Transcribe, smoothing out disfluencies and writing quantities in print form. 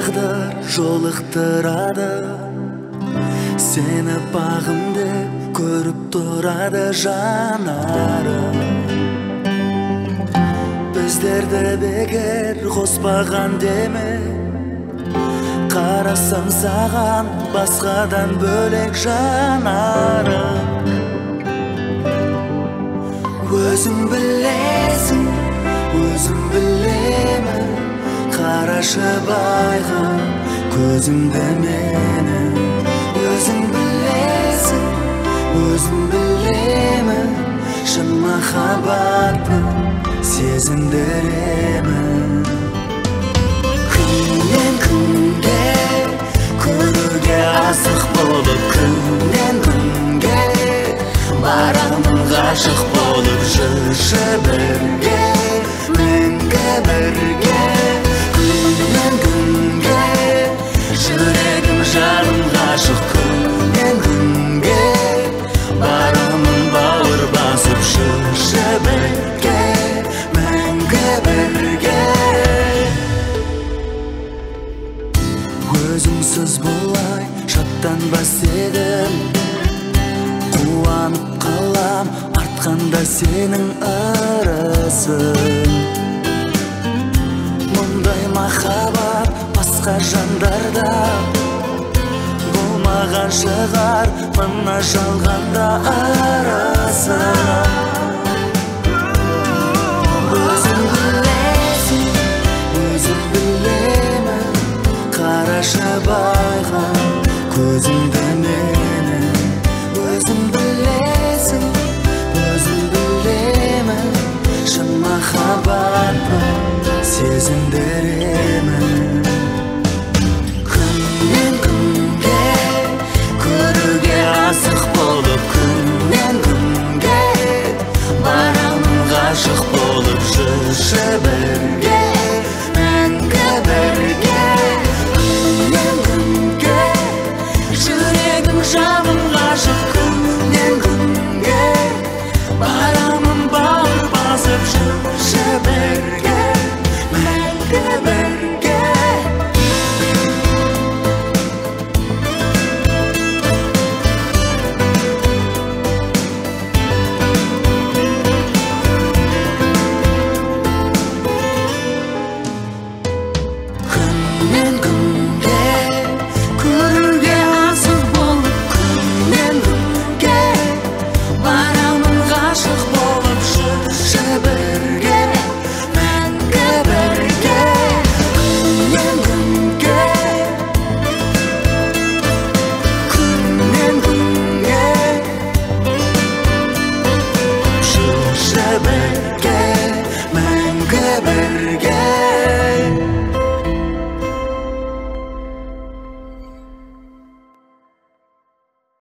тағдыр жолықтырады, сені бағым деп көріп тұрады жанарым. Біздерді бекер қоспаған деме, қарасам саған басқадан бөлек жанарым. Өзің білесің, өзім білемін, қарашы байға көзімді менің. Өзің білесің, өзім білемін, шын махаббатты сезіндіремін. Күннен күнге көруге асық болып, күннен күнге барамын ғашық болып. Жүрші бірге, мәңгі бірге, күннен күнге жүрегім жаным ғашық. Күннен күнге барамын бауыр басып. Жүрші бірге, мәңгі бірге. Өзіңсіз болай шаттанбас едім, қуанып қалам артқанда сенің ырысың. Мұндай махаббат басқа жандарда болмаған шығар, мына жалғанда арасың. Өзің білесің, өзім білемін, қарашы байға көзімді менің. Өзің білесің, өзім білемін, шын махаббатты сезіндіремін. Күннен күнге көруге асық болып, күннен күнге барамын ғашық болып. Жүрші бірге, мәңгі бірге, күннен күнге жүрегім жаным ғашық. Күннен күнге барамын бауыр басып. Жүрші бірге, мәңгі бірге. Күннен күнге көруге асық болып, күннен күнге барамын ғашық болып. Жүрші бірге, мәңгі бірге, күннен күнге, күннен күнге. Жүрші бірге.